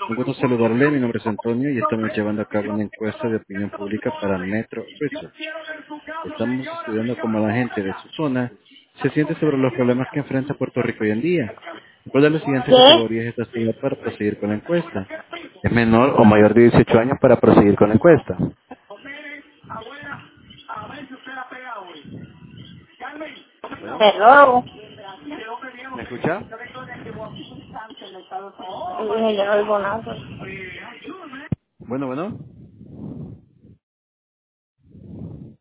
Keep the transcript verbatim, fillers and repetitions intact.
Un gusto saludarle, mi nombre es Antonio y estamos llevando a cabo una encuesta de opinión pública para Metro Research. Estamos estudiando cómo la gente de su zona se siente sobre los problemas que enfrenta Puerto Rico hoy en día. ¿Cuál de las siguientes ¿Qué? categorías está estudiada para proseguir con la encuesta? ¿Es menor o mayor de dieciocho años para proseguir con la encuesta? Bueno, Hello. ¿me escucha? Dije, yo no oigo nada. Bueno, bueno.